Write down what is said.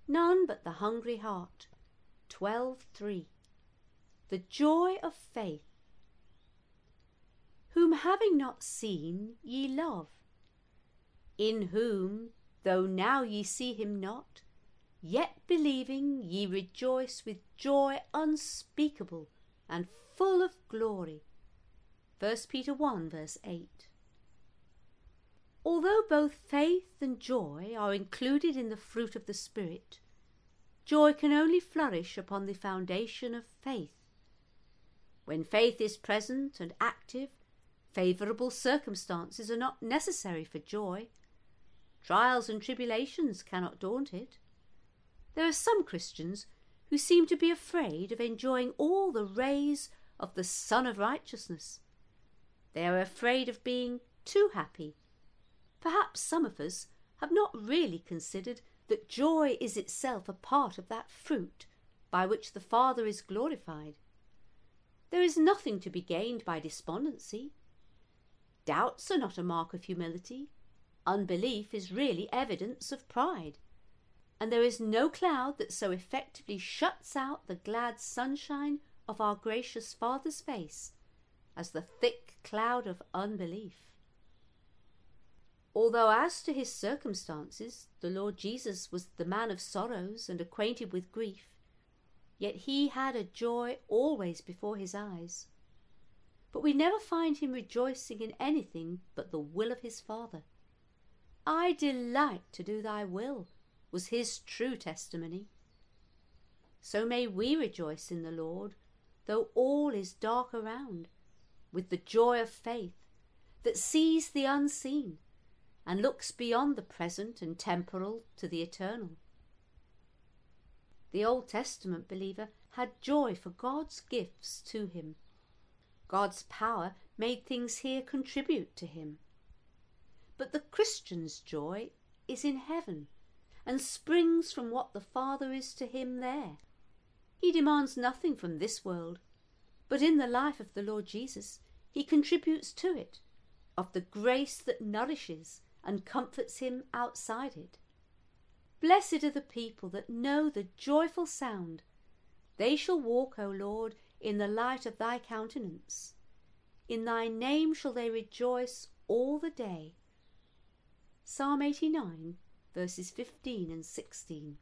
none but the hungry heart. 12:3. The joy of faith. Whom having not seen ye love, in whom, though now ye see him not, yet believing ye rejoice with joy unspeakable and full of glory. 1 Peter 1 verse 8. Although both faith and joy are included in the fruit of the Spirit, joy can only flourish upon the foundation of faith. When faith is present and active, favourable circumstances are not necessary for joy. Trials and tribulations cannot daunt it. There are some Christians who seem to be afraid of enjoying all the rays of the Sun of Righteousness. They are afraid of being too happy. Perhaps some of us have not really considered that joy is itself a part of that fruit by which the Father is glorified. There is nothing to be gained by despondency. Doubts are not a mark of humility. Unbelief is really evidence of pride. And there is no cloud that so effectively shuts out the glad sunshine of our gracious Father's face as the thick cloud of unbelief. Although as to his circumstances the Lord Jesus was the man of sorrows and acquainted with grief, yet he had a joy always before his eyes. But we never find him rejoicing in anything but the will of his Father. "I delight to do thy will," was his true testimony. So may we rejoice in the Lord, though all is dark around, with the joy of faith that sees the unseen and looks beyond the present and temporal to the eternal. The Old Testament believer had joy for God's gifts to him. God's power made things here contribute to him. But the Christian's joy is in heaven and springs from what the Father is to him there. He demands nothing from this world, but in the life of the Lord Jesus he contributes to it, of the grace that nourishes and comforts him outside it. Blessed are the people that know the joyful sound. They shall walk, O Lord, in the light of thy countenance. In thy name shall they rejoice all the day. Psalm 89, verses 15 and 16.